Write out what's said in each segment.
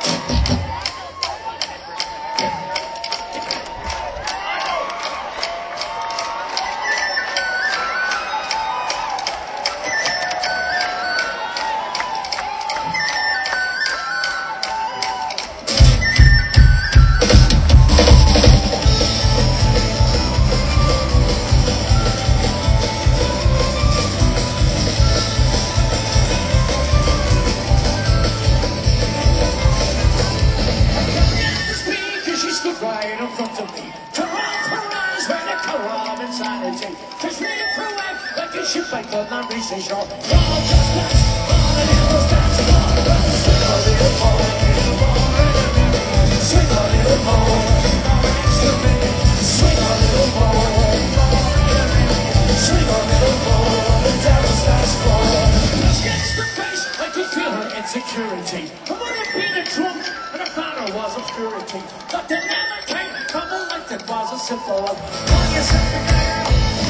Right in front of me, to off her eyes when the color of insanity. Fish me through it like a ship I could not reach the shore. All just dance, all it was dance floor. Swing a little more, swing a little more, swing a little more, swing a little more. The devil's dance floor. Let's get the face, I could feel her insecurity. I would have been a drunk, and I found her was obscurity. But the never came from the life that was a simple one. When you said the girl,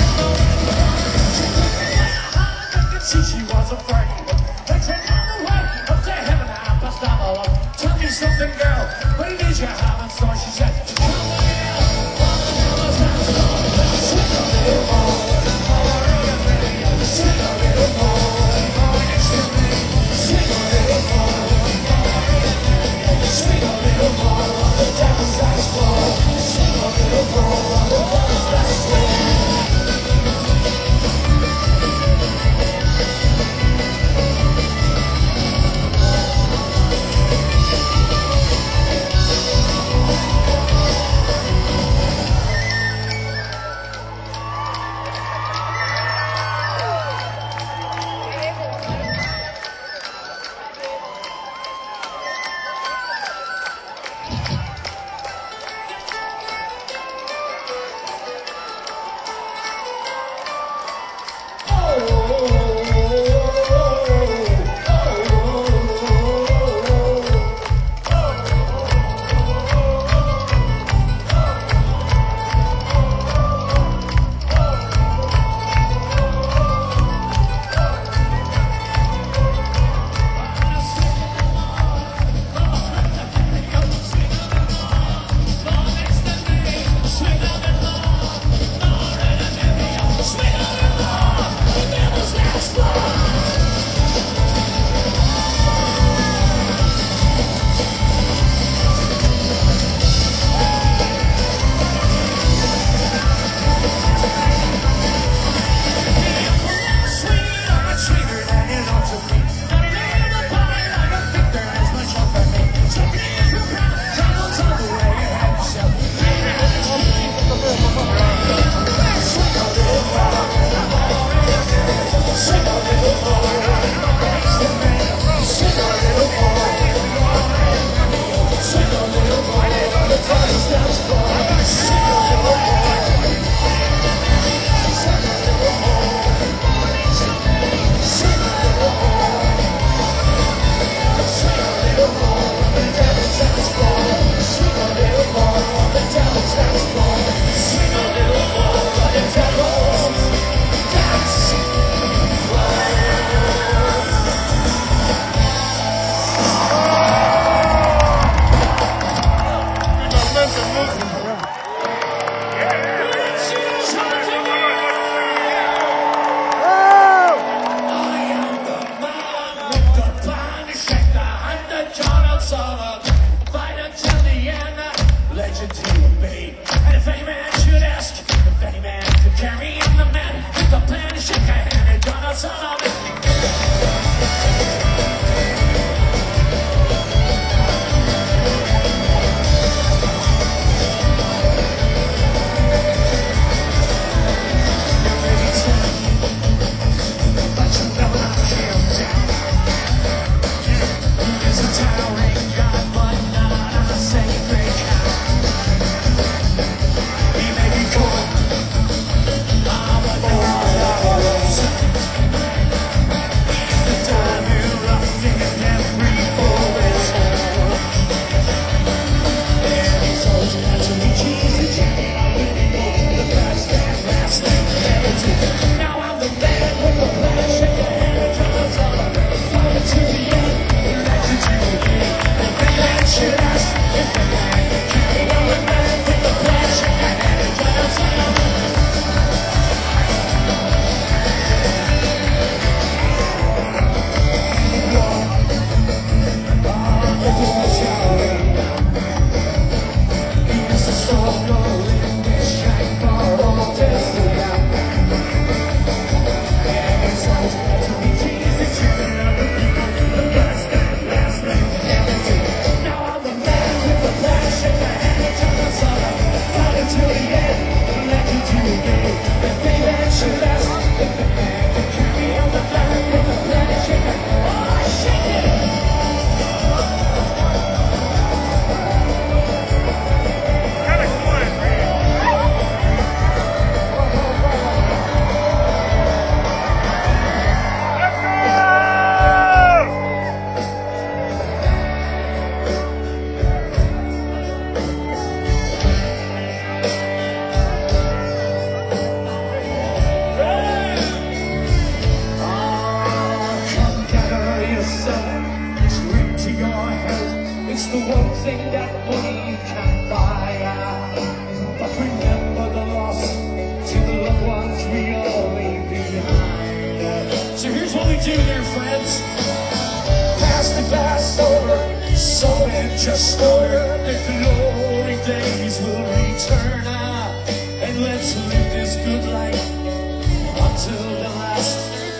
I could see she was afraid. They said, on the way up to heaven, I must have a love. Tell me something, girl, what it is you have in store? She said, come on, girl, swing a little more, swing a little more, next to me, swing a little more, swing a little more. The devil's dance floor. Swing a little more. The devil's dance floor. It's the one thing that money can't buy. But remember the loss to the loved ones we all leave behind. So here's what we do here, friends. Pass the glass over, so and just order. The glory days will return. And let's live this good life until the last.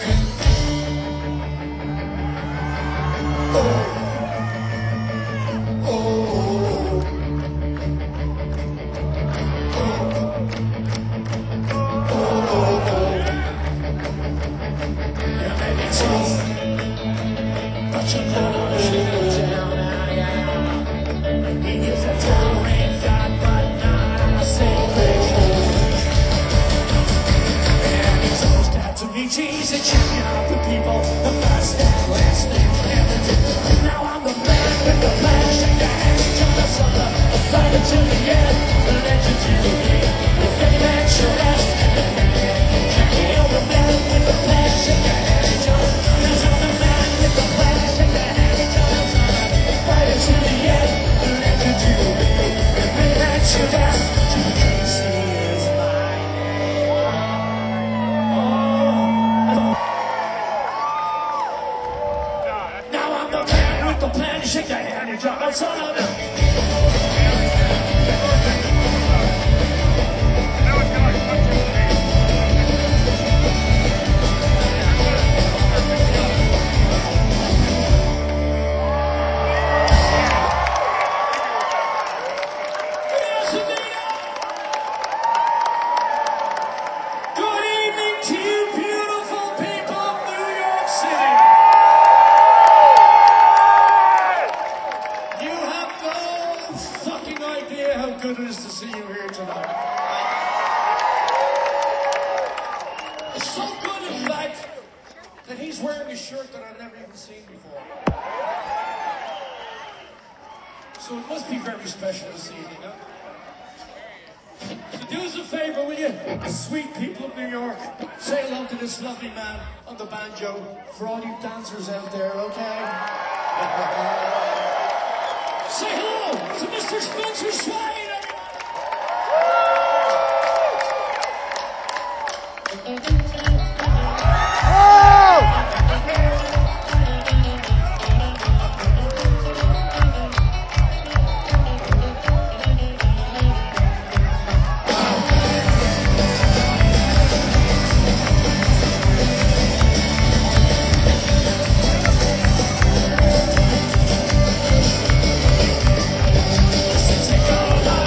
He's a champion of the people, the first and last name for everything. Now I'm the man with the plan. Shake your hands, each other's on the fight until the end. The legend you need, the fame that you rest. You're the man with the plan. Shake your hands, each other. Cause I'm the man with the plan. Shake your hands, each other's on the fight until the end. The legend you need, the fame that you rest. Shake your hand and drop out son of them. Good evening to you beautiful people of New York City. How good it is to see you here tonight. It's so good, in fact, that he's wearing a shirt that I've never even seen before. So it must be very special this evening, huh? So do us a favor, will you? Sweet people of New York, say hello to this lovely man on the banjo for all you dancers out there, okay? Say hello to Mr. Spencer Swain! Take all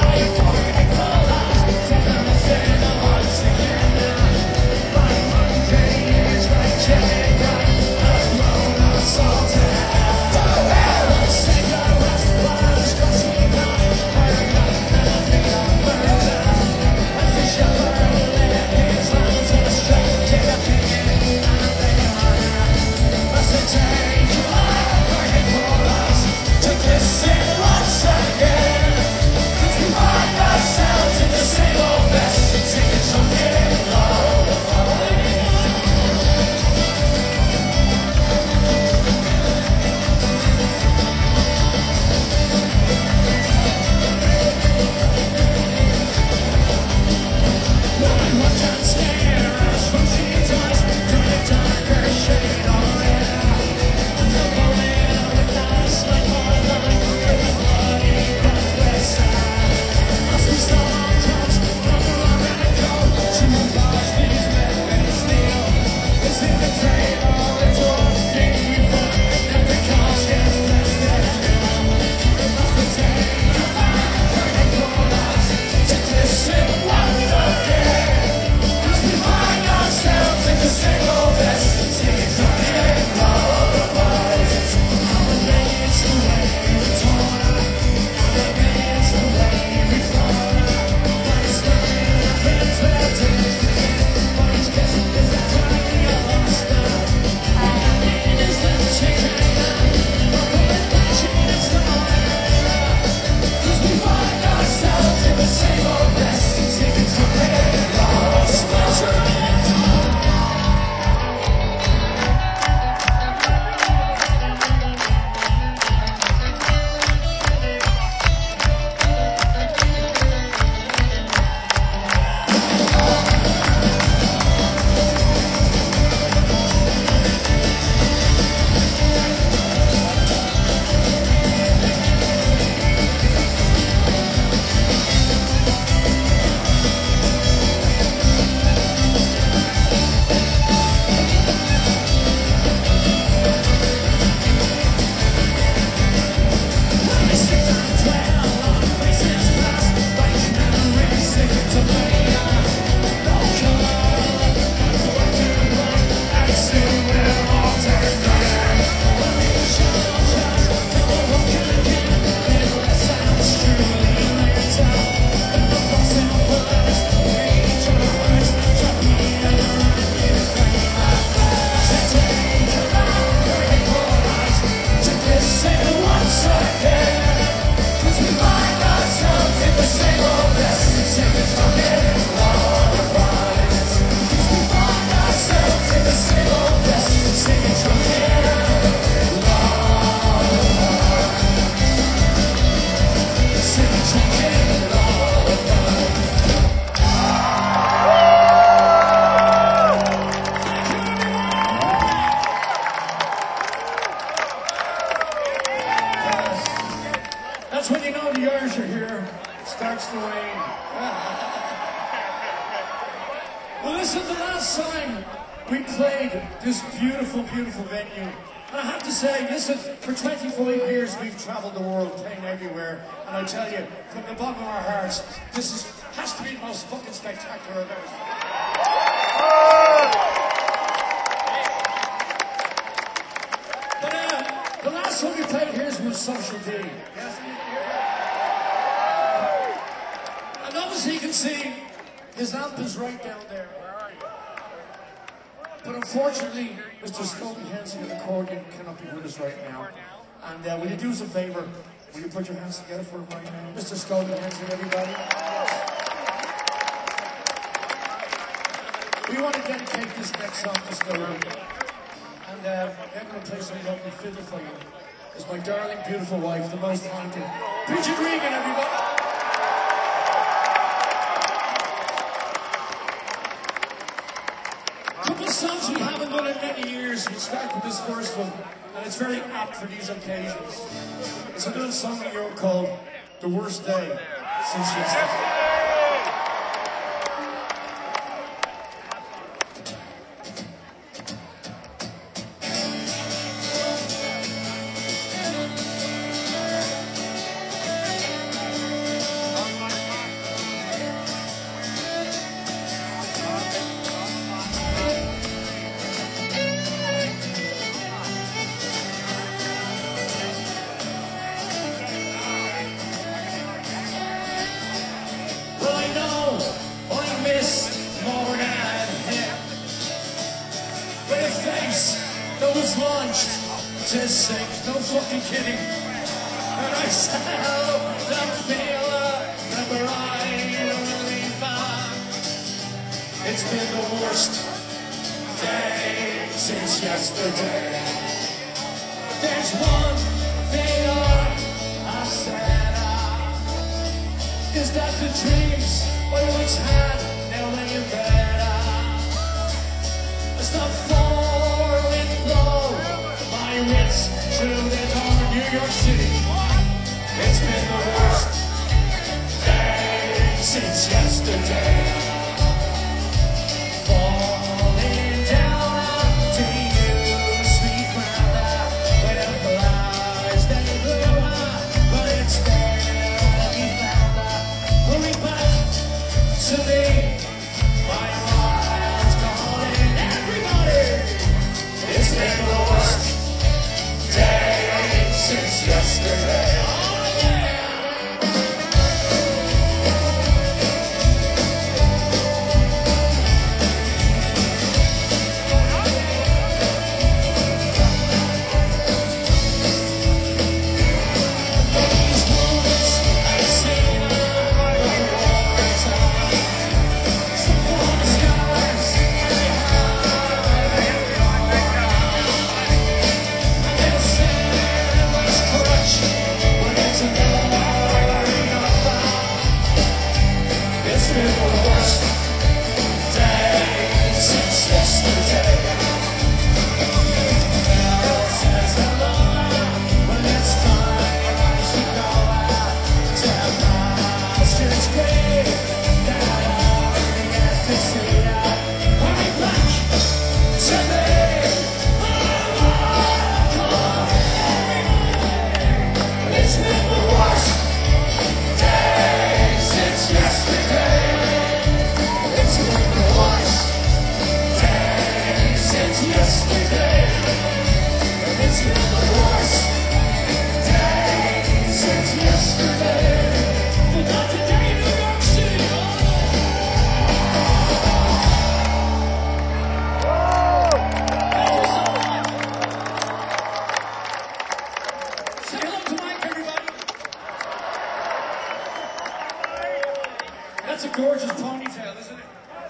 That's when you know the Irish are here. It starts to rain. Well, listen, the last time we played this beautiful, beautiful venue, and I have to say, listen, for 25 years we've traveled the world, playing everywhere, and I tell you, from the bottom of our hearts, has to be the most fucking spectacular I've ever seen. But the last time we played here was Social D. Yes? And obviously you can see his amp is right down there. But unfortunately, Mr. Scobie Hensley on the accordion cannot be with us right now. And will you do us a favour? Will you put your hands together for him right now? Mr. Scobie Hensley, everybody. We want to dedicate this next song to Scobie. And I'm going to play some lovely fiddle for you. It's my darling, beautiful wife, the most haunted. Bridget Regan, everybody. Songs we haven't done in many years. We start with this first one, and it's very apt for these occasions. It's a little song of yours called The Worst Day Since Yesterday. Just sick, no fucking kidding. And I said, that feeling, remember I really found. It's been the worst day since yesterday. There's one thing I said, is that the dreams I once had, now lay in bed. It's not far with blow. Wits through the dark New York City. It's been the worst day since yesterday. Falling down to you, sweet ground, where the flowers they bloom, but it's there that we found. Hurry back to me, my heart's calling everybody. It's been the worst day since yesterday. Oh yeah! These moments I've seen are the war time. Some warm skies they hide and it's crutch when it's another enough. It's been the worst day since yesterday. God says hello when it's time I should go out to my streets grave that I only get to see ya. Hurry back to me. It's been the worst day since yesterday. It's been the worst day since yesterday. It's been the worst day since yesterday. Forgot the day in New York City. Say hello to Mike, everybody. That's a gorgeous ponytail, isn't it?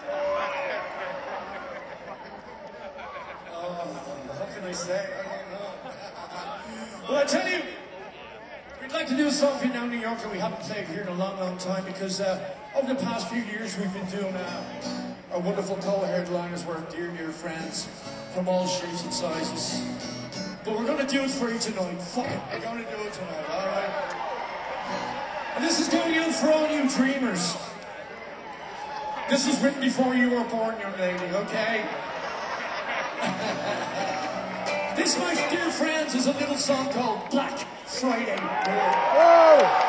What can I say? I don't know. Well, I tell you, we'd like to do something now in New York that we haven't played here in a long, long time because over the past few years we've been doing our wonderful co-headliners were dear, dear friends from all shapes and sizes. But we're going to do it for you tonight. Fuck it, we're going to do it tonight, all right? And this is going out for all you dreamers. This was written before you were born, young lady, okay? This, my dear friends, is a little song called Black Friday. Whoa!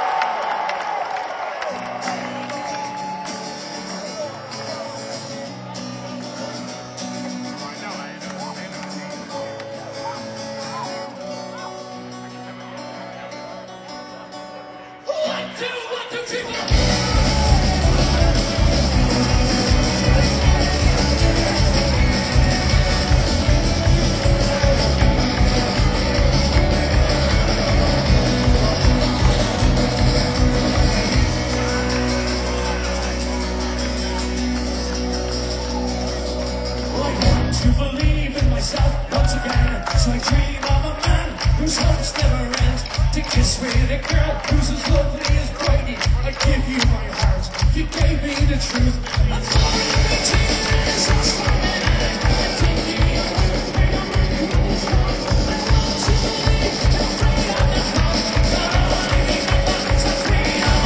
To believe in myself once again. So I dream of a man whose hopes never end. To kiss with a girl who's as lovely as Brady. I give you my heart, you gave me the truth. I'm falling into this, I'm swimming in. I take you away, I'm really strong. I want to believe, I'm afraid of the wrong. But all I remember is the freedom.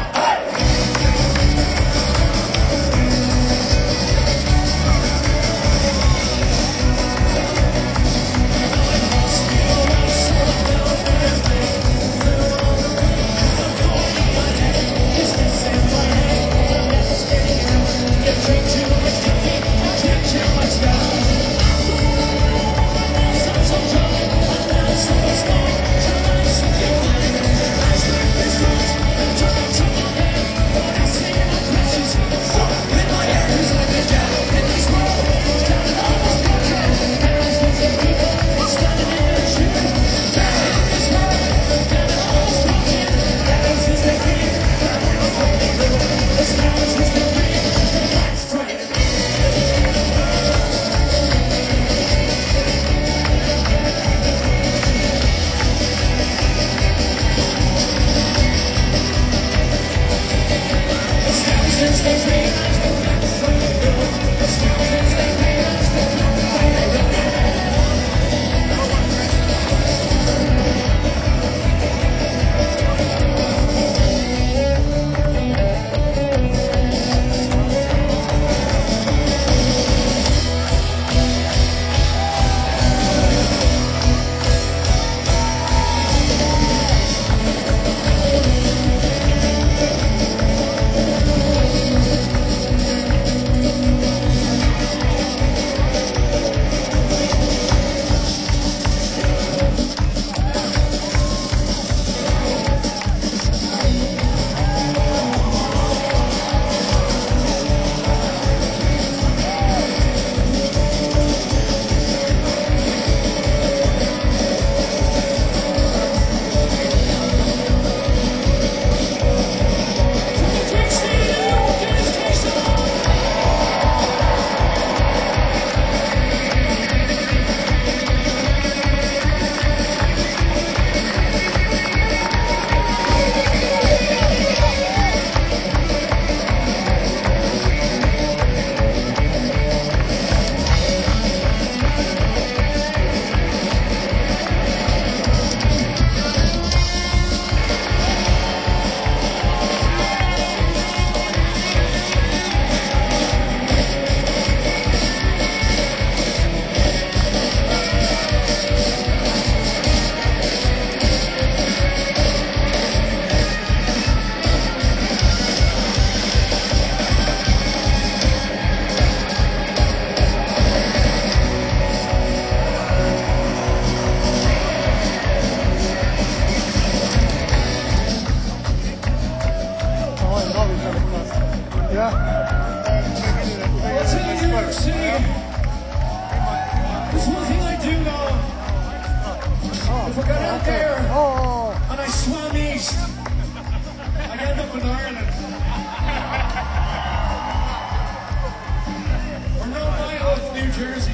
If I got out there and I swam east, I'd end up in Ireland. Or no, my New Jersey.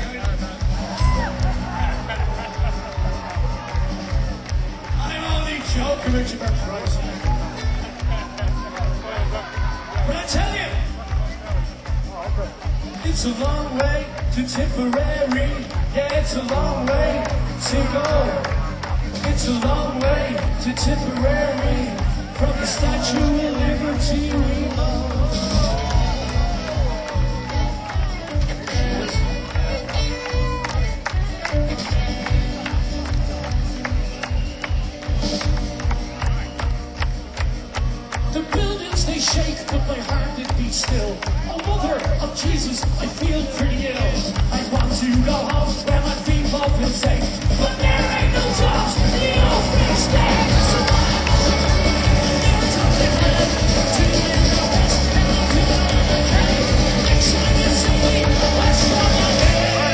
I'm only joking with you, for Christ's sake. But I tell you, it's a long way to Tipperary. Yeah, it's a long way to go. It's a long way to Tipperary from the Statue of Liberty we love. The buildings they shake, but my heart it beats still. Oh, mother of Jesus, I feel pretty ill. I want to go home where my people feel safe, but there ain't no jobs in the old free state. So I'm never talking head to the west, and I'm feeling okay. Next time you see me, let's run away.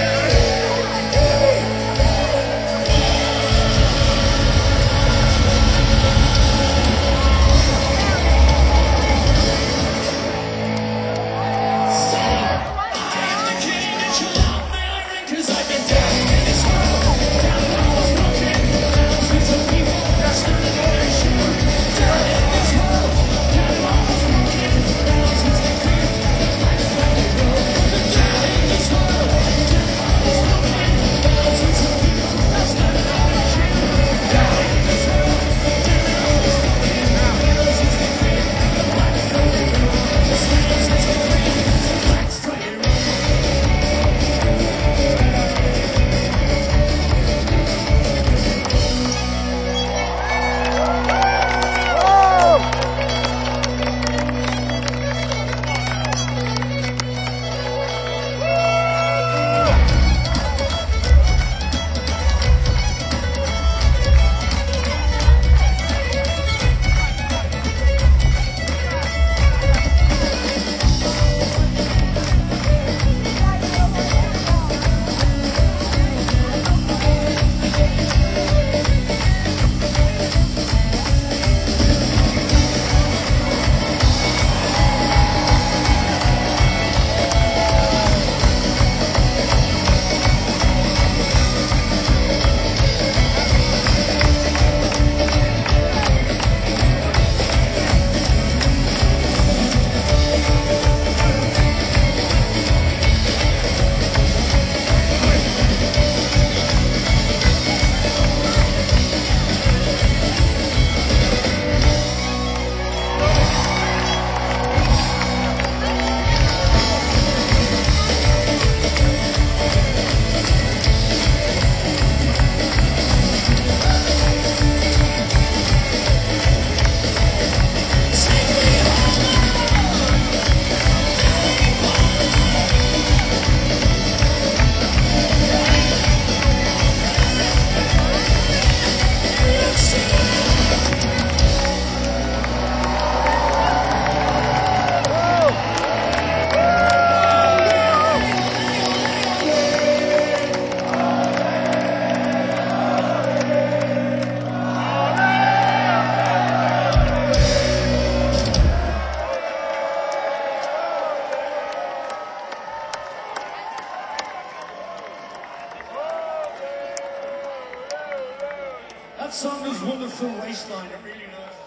That song is Wonderful Wasteland, it really does.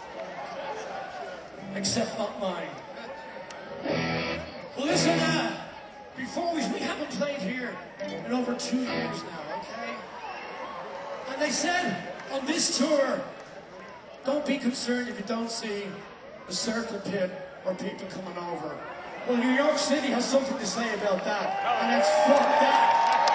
Except not mine. Well, listen, before we haven't played here in over 2 years now, okay? And they said on this tour, don't be concerned if you don't see a circle pit or people coming over. Well, New York City has something to say about that, and it's fuck that.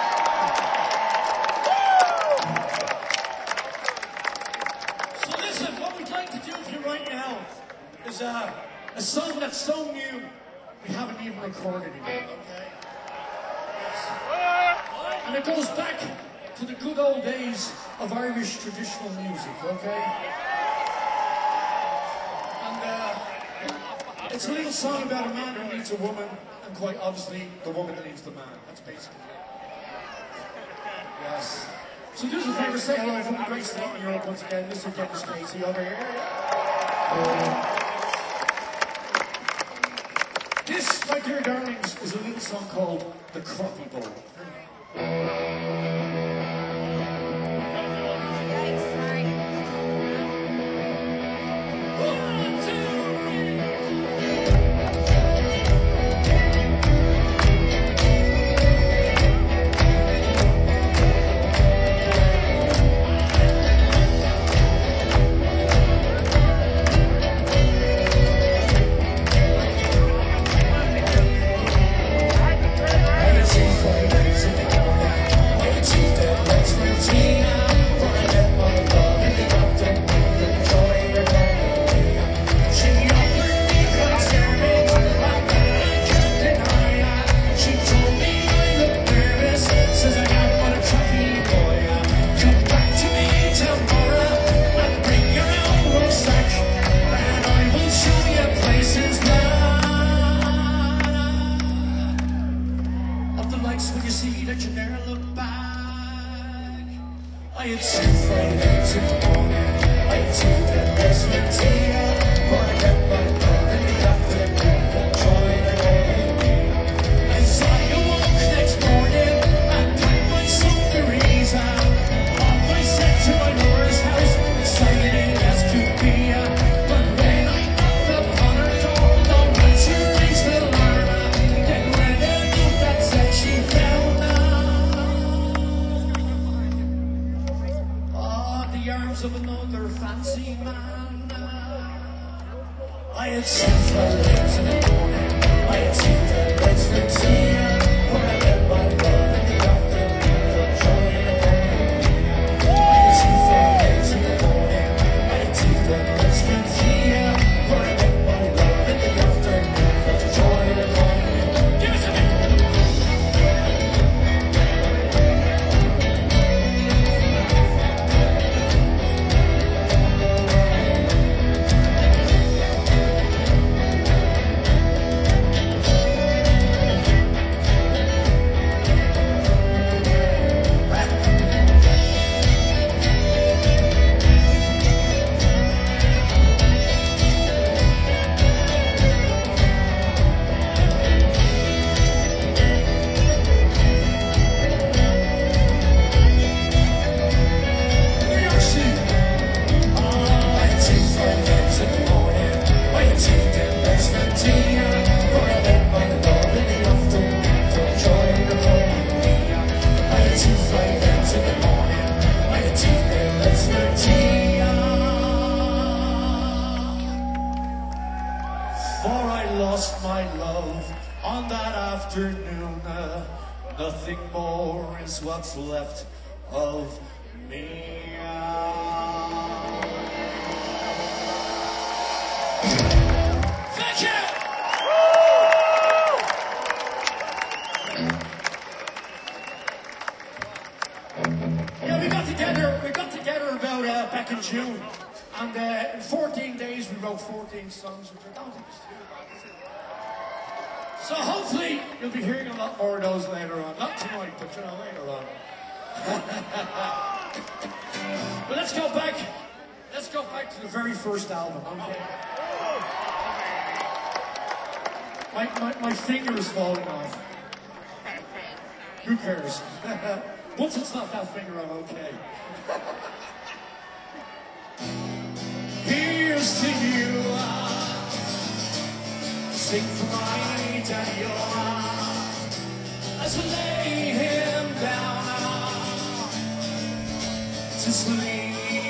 Right now is a song that's so new we haven't even recorded it yet, okay? Yes. And it goes back to the good old days of Irish traditional music, okay? And it's a little song about a man who needs a woman, and quite obviously the woman that needs the man. That's basically it. Yes. So do us a favour, say hello from the great state in Europe once again, Mr. Dennis Casey over here. This, my dear darlings, is a little song called The Crappie Bowl. I had seen flowers in the morning. I had seen the lights from tea. When I met my love in the afternoon of joy in the morning. I had seen flowers in the morning. I had seen the lights from tea. When I met my love in the afternoon of joy in the morning. Give it to me. For I lost my love on that afternoon. Nothing more is what's left of me. Thank you! Yeah, we got together about back in June. And in 14 days we wrote 14 songs, which I don't think is too bad. So hopefully you'll be hearing a lot more of those later on. Not tonight, but you know, later on. But let's go back to the very first album, okay? My finger is falling off. Who cares? Once it's not that finger, I'm okay. Here's to you, sing for my daddy, as we lay him down to sleep.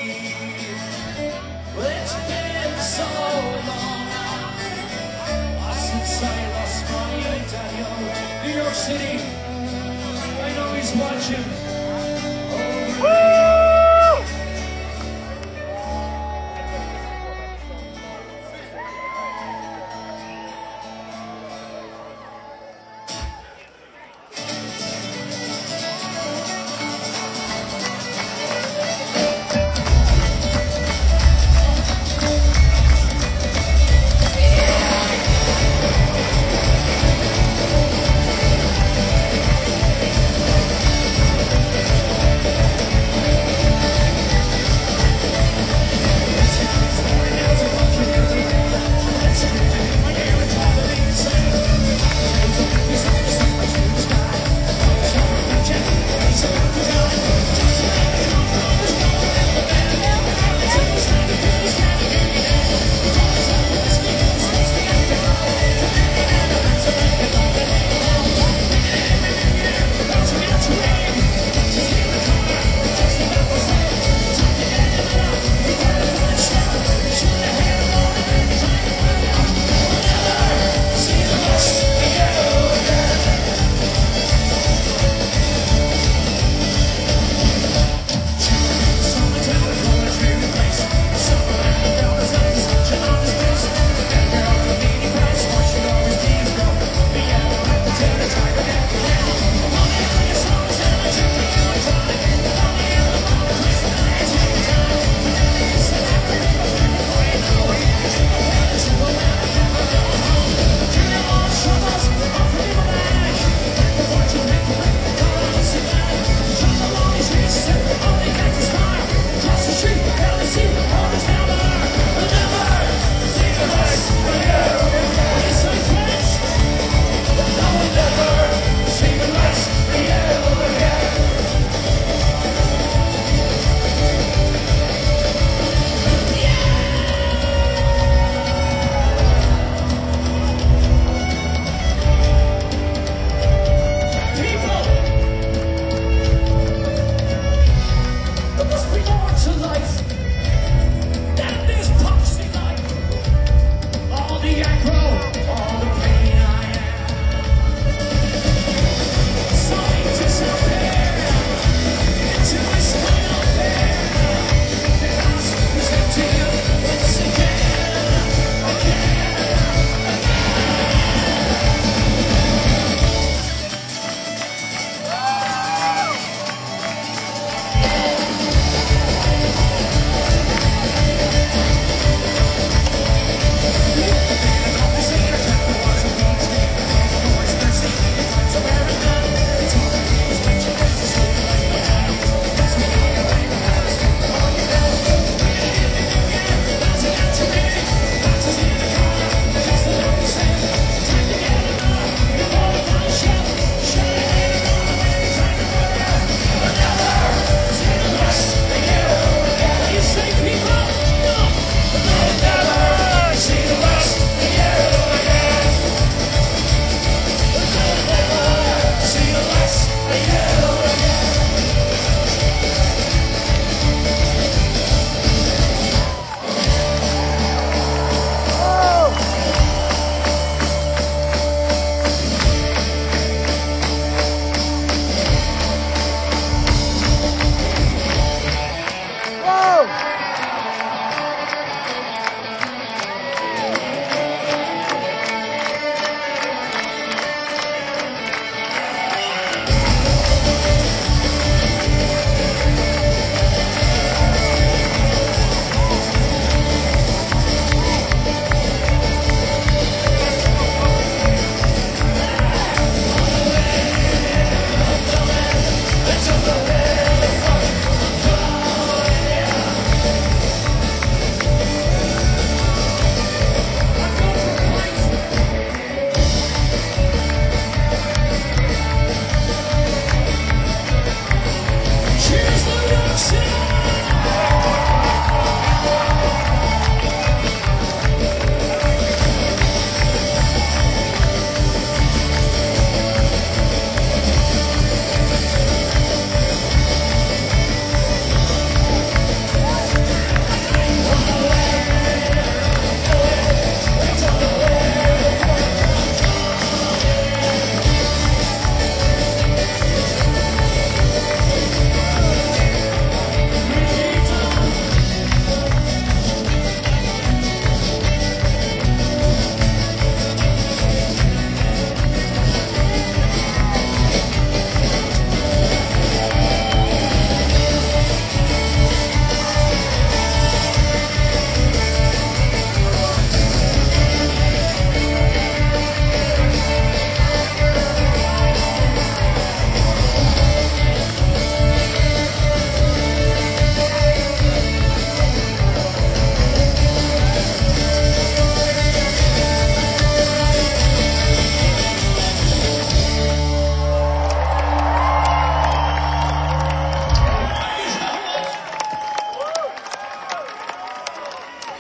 Well, it's been so long since I lost my daddy. New York City, I know he's watching.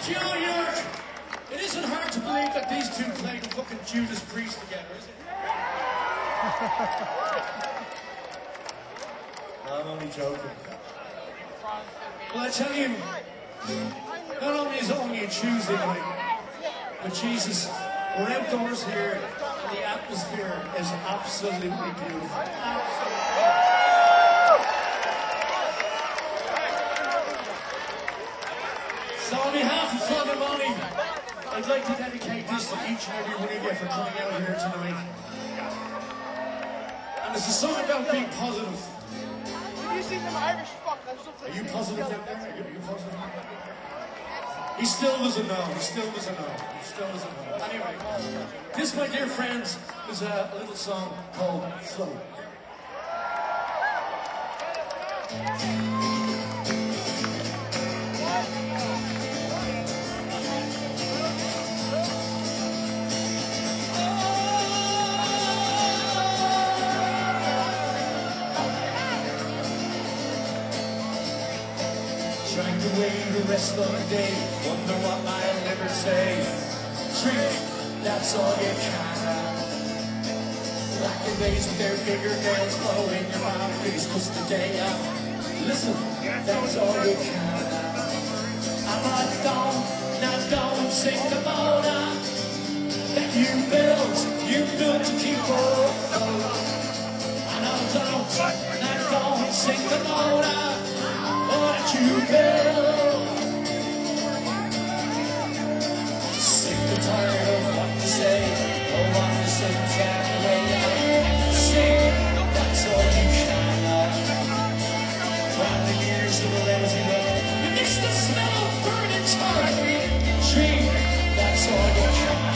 Joe York, it isn't hard to believe that these two played the fucking Judas Priest together, is it? I'm only joking. Well, I tell you, not only is it only a Tuesday night, but Jesus, we're outdoors here, and the atmosphere is absolutely beautiful. Absolutely. So on behalf of Fun and Money, I'd like to dedicate this to each and every one of you for coming out here tonight. And it's a song about being positive. You see them Irish fuck, that's something. Are you positive out there? Are you positive? He still doesn't know. He still doesn't know. He still doesn't know. Anyway, this, my dear friends, is a little song called Flow. Drank away the rest of the day, wonder what I'll never say. Drink, that's all you can. Black and days with their bigger hands flow in your mouth, please push the day up. Listen, that's all you can. I'm not gone, now don't sing the motor that you built to keep afloat. I know don't, now don't sing the motor that you build. Sick and tired of what to say, or what to say exactly way. Sing, that's all you can. Drown the years of a lazy road. You miss the smell of burning tar. Drink, that's all you can.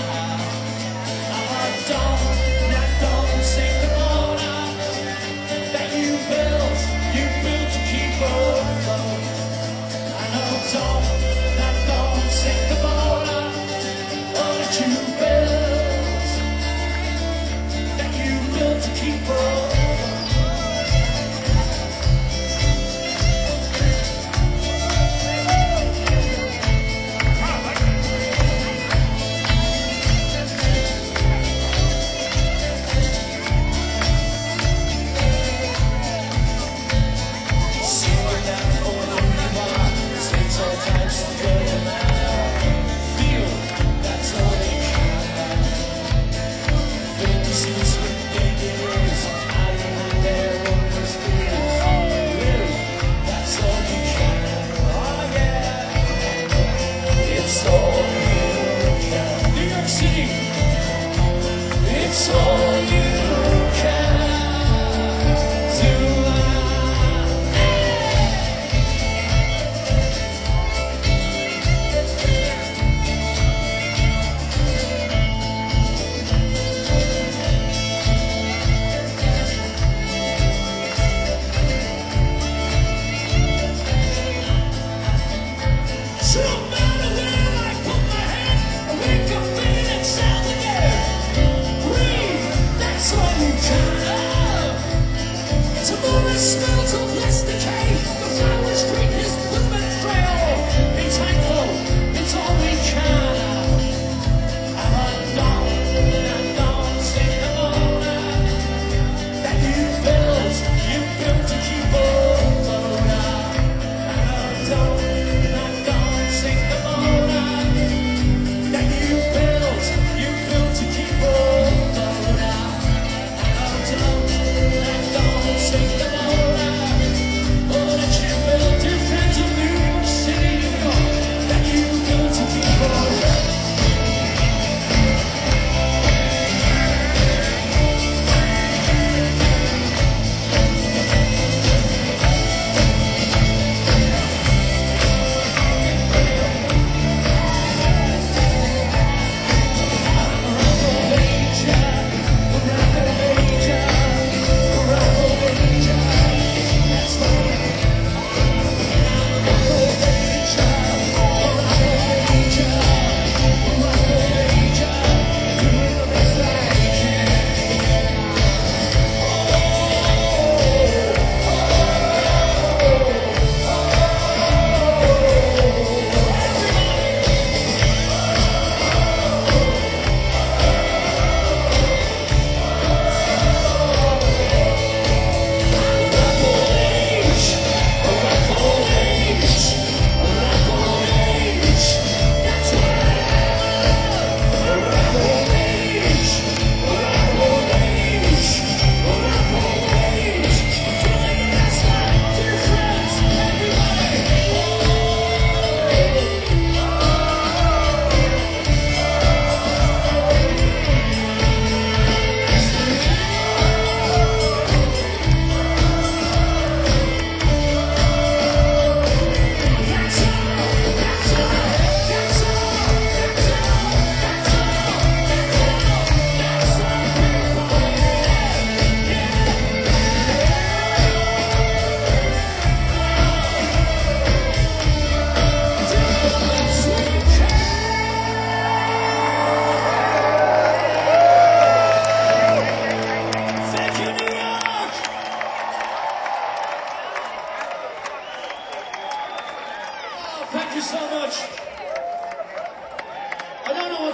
Don't sing the motor that you built to keep afloat. Don't sing the motor that you built to keep afloat. It's all you can do. So no matter where I put my head, I wake up feeling sound again. Breathe, that's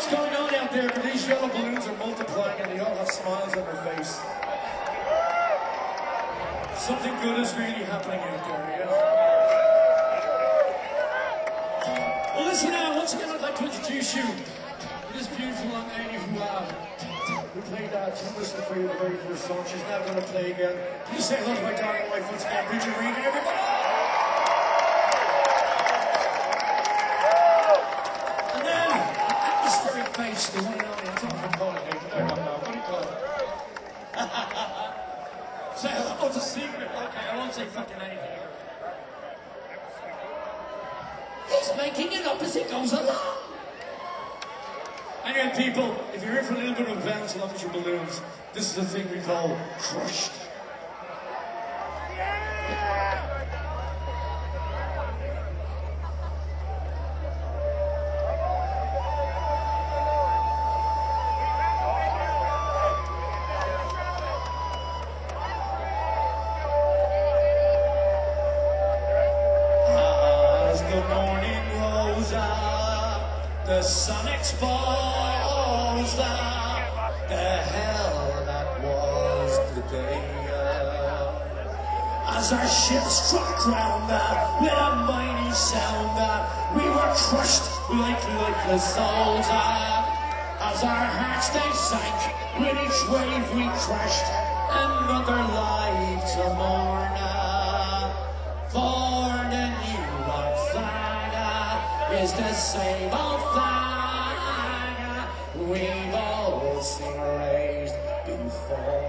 what's going on out there, but these yellow balloons are multiplying and they all have smiles on their face. Something good is really happening out there, yeah? Well, listen now, once again I'd like to introduce you to this beautiful young lady who played Timberson for you the very first song. She's now going to play again. Please say hello to my darling wife once again, Bridget Regan, everybody! And then, atmospheric bass, the one and only, I'm talking about it, what do you call it? Say hello, it's a secret. Okay, I won't say fucking anything. He's making it up as he goes along. Anyway, people, if you're here for a little bit of bounce along with your balloons, this is the thing we call crushed. As the morning rose up, the sun exposed the hell that was the day. As our ship struck ground with a mighty sound, we were crushed like lifeless souls. As our hearts they sank, with each wave we crashed, another life to mourn. For the new white flag is the same old flag we've all seen raised before.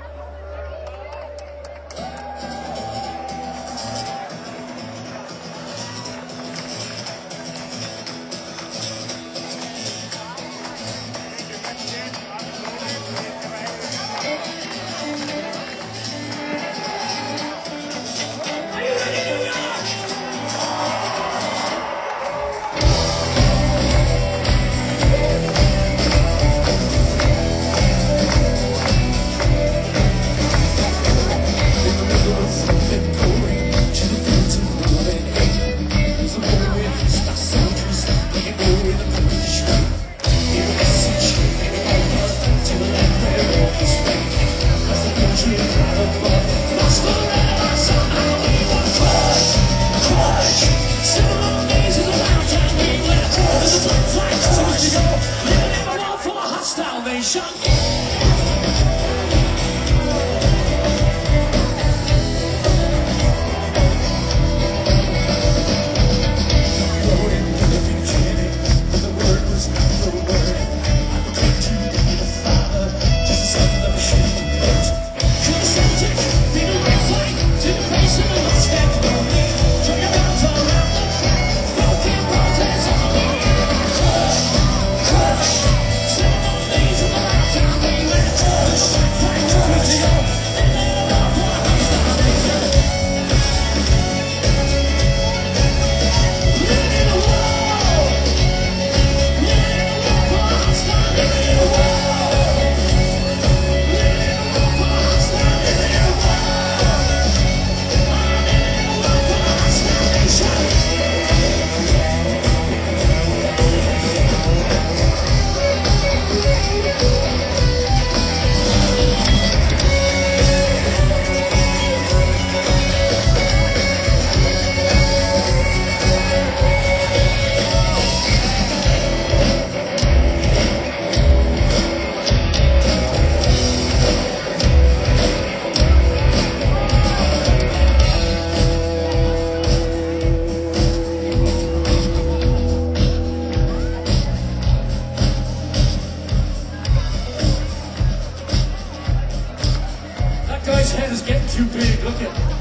Too big, look at it.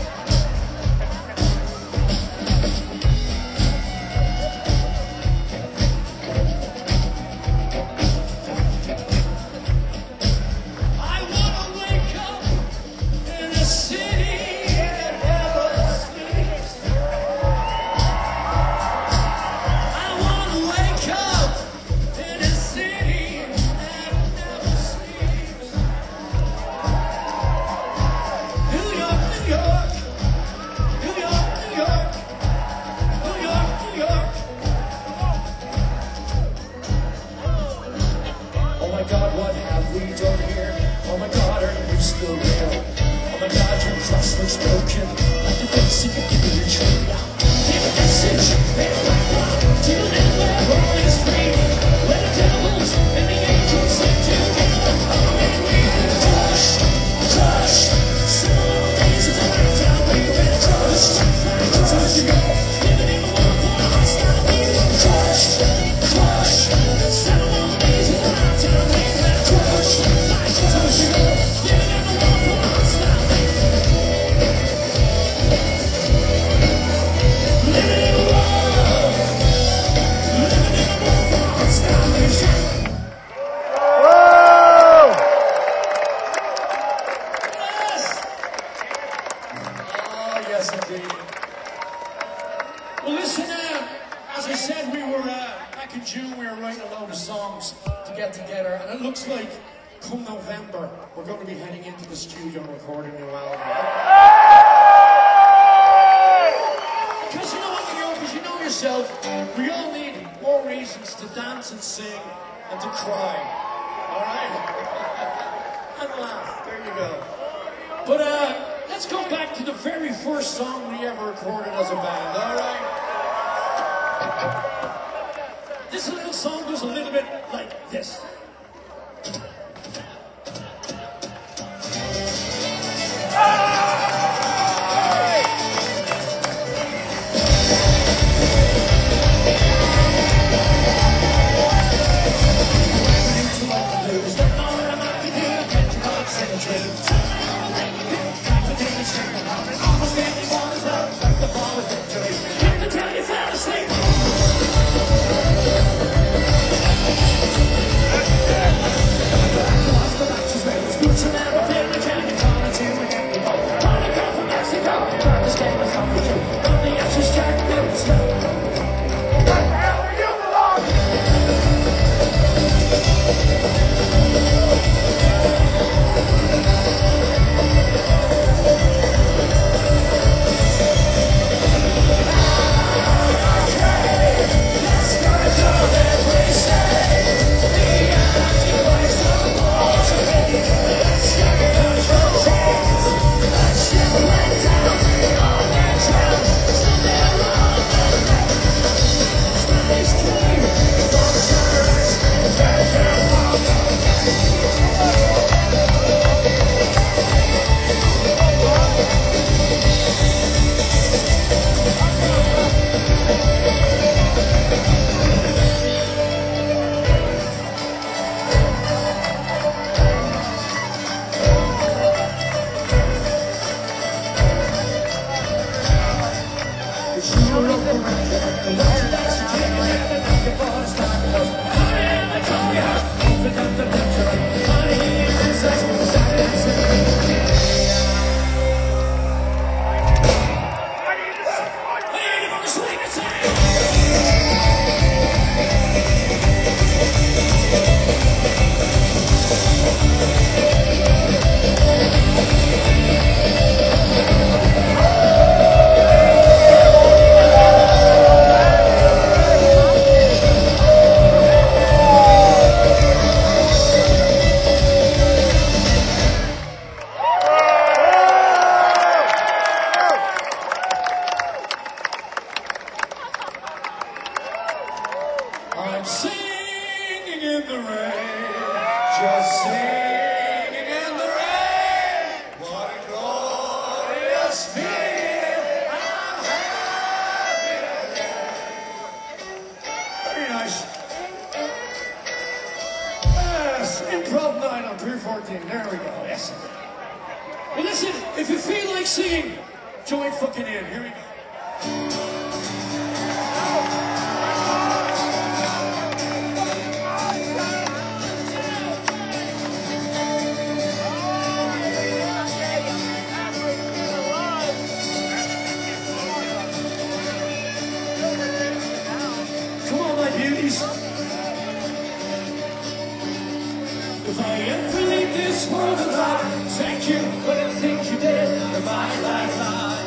New York, looks broken, like the face in the tree. Give a message, they're black blood, till then where all is free. Where the devils and the angels sing together, and we will crush, crush. Some days of the lifetime we've been crushed. Crush, living in the world for a hostile people. Crush, crush. Some days of the lifetime we've been crushed. Crush, living in the world for a hostile people. Living in the world, living in the world for a hostile nation. Yes. Oh, yes, indeed. Well, listen, as I said, we were, back in June, we were writing a load of songs to get together, and it looks like come November, we're going to be heading into the studio and recording a new album. Because you know what, because you know yourself, we all need more reasons to dance and sing and to cry. All right? And laugh. There you go. But let's go back to the very first song we ever recorded as a band, all right? This little song goes a little bit like this. I'm singing in the rain, just singing in the rain. What a glorious feeling, I'm happy again. Very nice. Yes, improv night on 314, there we go, yes. Well listen, if you feel like singing, join fucking in, here we go. If I ever leave this world alive, thank you for the things you did in my lifeline.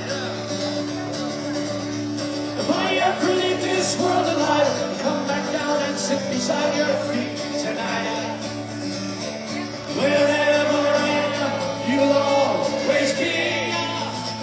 If I ever leave this world alive, come back down and sit beside your feet tonight. Wherever I am, you'll always be.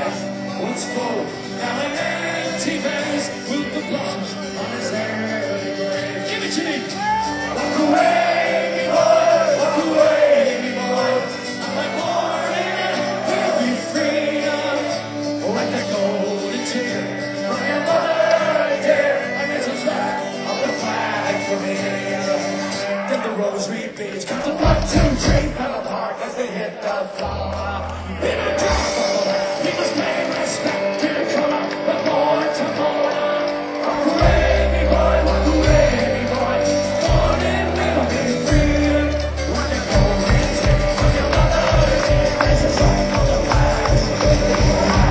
life once full. Now an empty vase with the blossoms on his early grave. Give it to me. Walk away, me boy, walk away, me boy. I'm like morning, give me freedom. Like the golden tear from your mother, dear. I guess it's left of the flag for me. Then the rosary beads cut the 1, 2, 3 fell apart as they hit the floor. In a drop, he must pay respect to the color, but more to more. Walk away, me boy, walk away, me boy. Morning will be free. Like a golden tear from your mother, dear. This is like of the flag for me.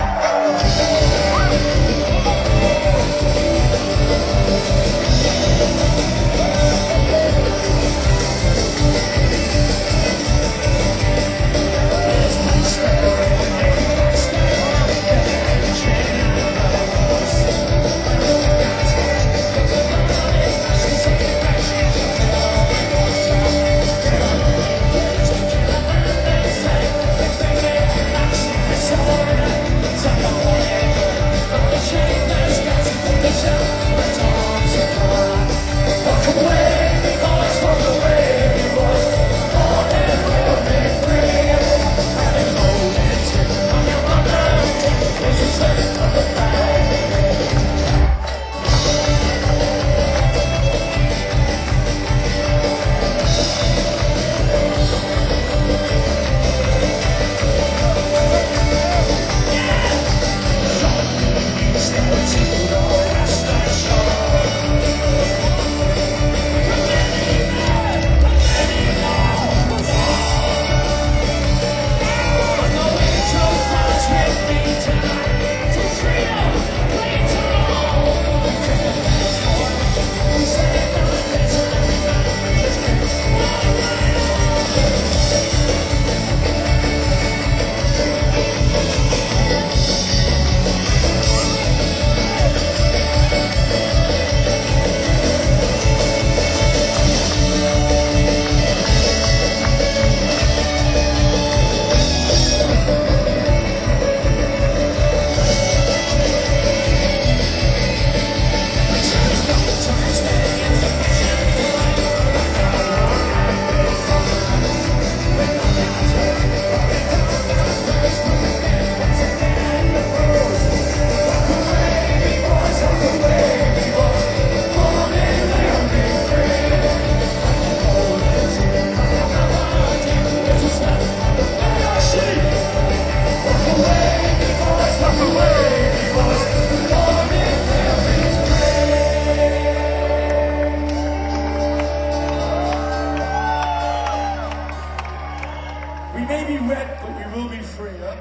We may be wet, but we will be free, huh?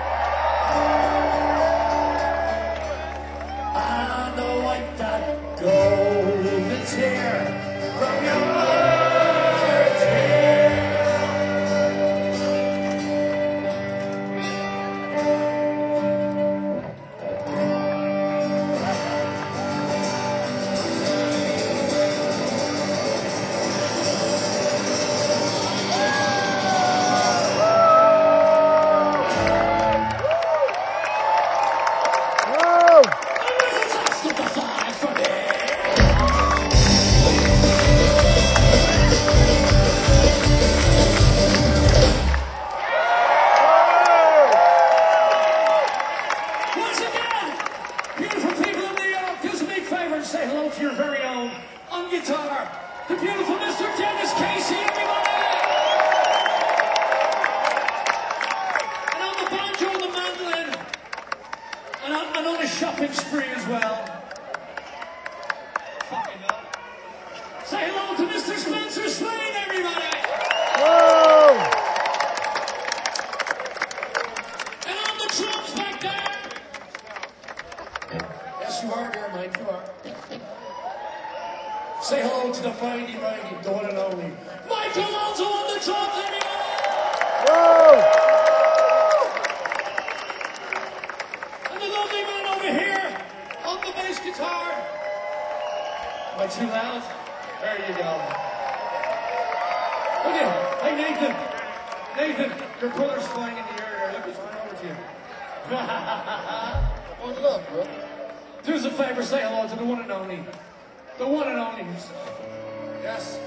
I know like that golden tear from your mother's hair. Say hello to your very own, on guitar, the beautiful Mr. Dennis Casey, everybody! And on the banjo and the mandolin, and on a shopping spree as well. Fucking hell. Say hello to Mr. Spencer Swain, everybody! Whoa! And on the drums back there. Yes, you are there, Mike, you are. Say hello to the mighty, the one and only Mike Alonso on the drums, everybody! Whoa! And the lovely man over here on the bass guitar. Am I too loud? There you go. Okay, hey Nathan. Nathan, your color's flying in the air there. Look what's going on with you. Hold it up, bro. Do us a favor, say hello to the one and only. The one and only. Yes.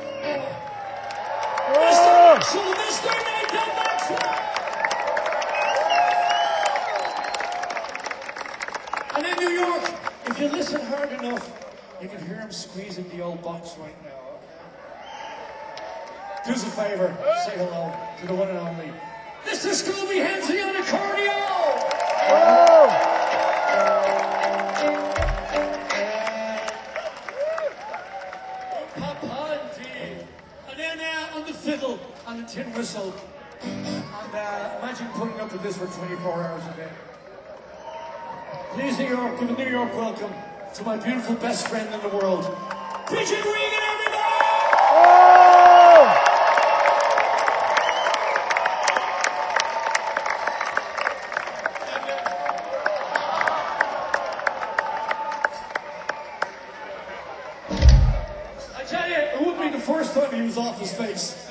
Mr. Nathan Maxwell! And in New York, if you listen hard enough, you can hear him squeezing the old box right now. Do us a favor, say hello to the one and only Mr. Scooby Hensy on accordion! Papa indeed. And then on the fiddle, on the tin whistle. And imagine putting up with this for 24 hours a day. Please, New York, give a New York welcome to my beautiful best friend in the world, Pigeon Regan, everybody! I tell you, it wouldn't be the first time he was off his face.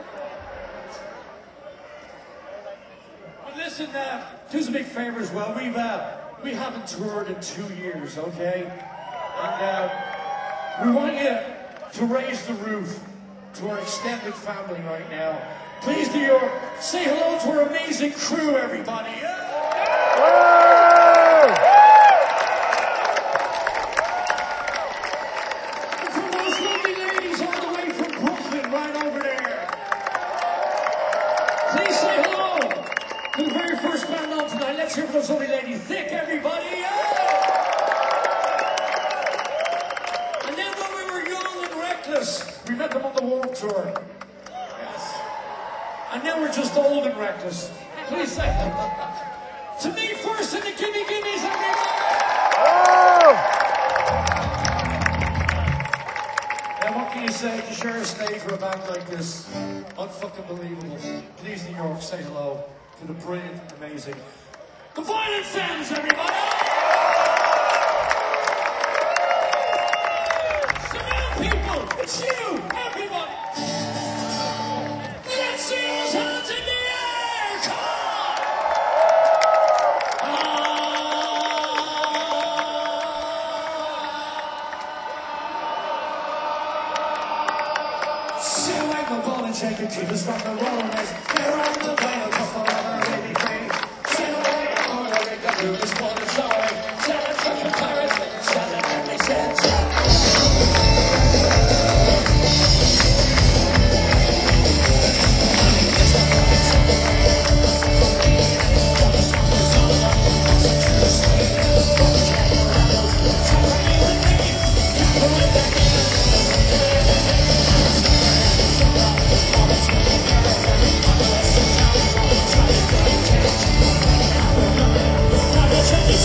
But listen, do us a big favor as well. We haven't toured in 2 years, okay? And we want you to raise the roof to our extended family right now. Please, New York, say hello to our amazing crew, everybody. And for those lovely ladies all the way from Brooklyn, right over there. Please say hello to the very first band on tonight. Let's hear from those lovely ladies. Thick, everybody. And then when we were young and reckless, we met them on the Warped Tour. Yes. And now we're just old and reckless. Please say hello. To me first and the Gimme Gimmes, everybody. And what can you say to share a stage with a band like this? Unfucking believable. Please, New York, say hello to the brilliant, amazing, the Violent Femmes, everybody! So now, people, it's you, everybody! Let's see those hands in the air! Come on! Sit away the ball and shake it, keep us rock and rollin' as get around the way and come forever, baby free. Sit away the ball and make up to this one and sorry. Set it from the pirates, set it and they said, Check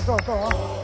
go, go.